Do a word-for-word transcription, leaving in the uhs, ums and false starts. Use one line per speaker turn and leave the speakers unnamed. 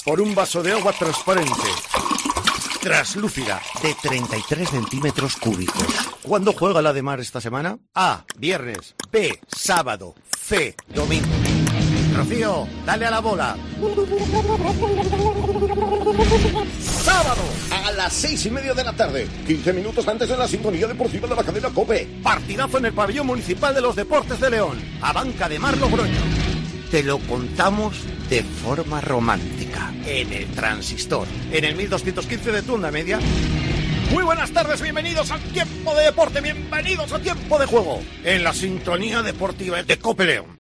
por un vaso de agua transparente, traslúcida, de treinta y tres centímetros cúbicos. ¿Cuándo juega la de Mar esta semana? A, viernes. B, sábado. C, domingo. Rocío, dale a la bola. ¡Sábado!
A las seis y media de la tarde, quince minutos antes de la sintonía deportiva de la cadena COPE.
Partidazo en el pabellón municipal de los Deportes de León. A Banca de Mar Logroño. Te lo contamos de forma romántica. En el Transistor. En el mil doscientos quince de tu onda media. Muy buenas tardes, bienvenidos a Tiempo de Deporte. Bienvenidos a Tiempo de Juego. En la sintonía deportiva de COPE León.